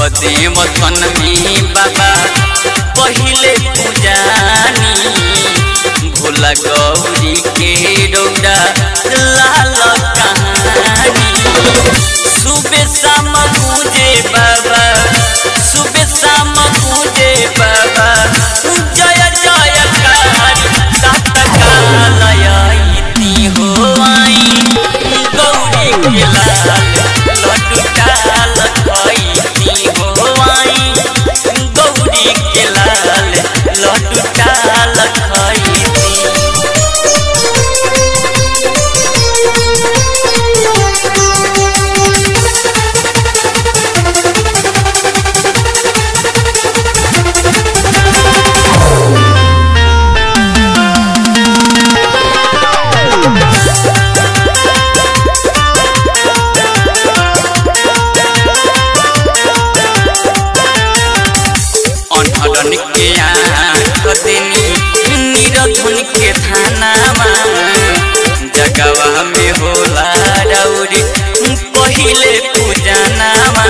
कदे मथन में बाबा पहिले पूजानी भोला गौरी के रौरा लाल कहानी सुबह शाम पूजे बाबा सुबह शाम पूजे बाबा जय जयकार तत्कालयती हो आई गौरी के लाल लड्डू डाल खैती हो आई गौरी के लाल लड्डू डाल खैती। के आँख देनी निरधुन के थानामा जगवा में होला रौरी पहिले पूजनामा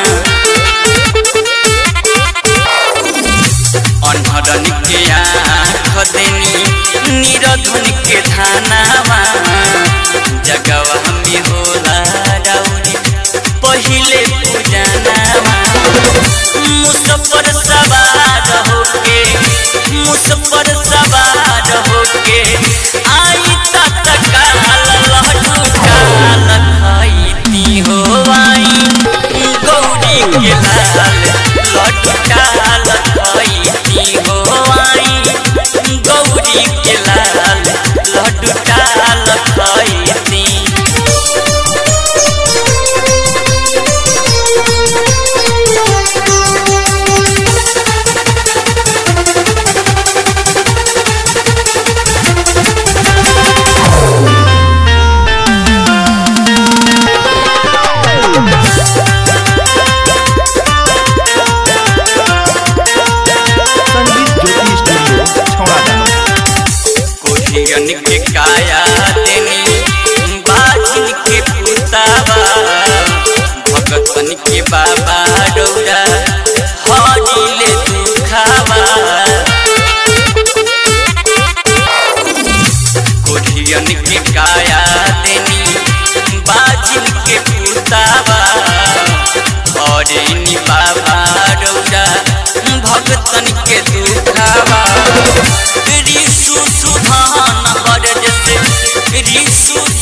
अनहरन के आँख देनी निरधुन के थानामा जगवा में होला रौरी पहिले पूजनामा मुसफर सवार होके मुसफर सवार होके आई तत्काल लड्डू डाल खैती हो आई गौरी के लाल लड्डू डाल खैती हो आई गौरी के लाल लड्डू डाल खैती। के काया देनी बाजिन के पुतावा भगतन के बाबा रौरा हरिले दुखावा कोढ़ियन के काया देनी बाजिन के पुतावा हरिनी बाबा रौरा भगतन के दुखावा ऋषु सुधान ऋषु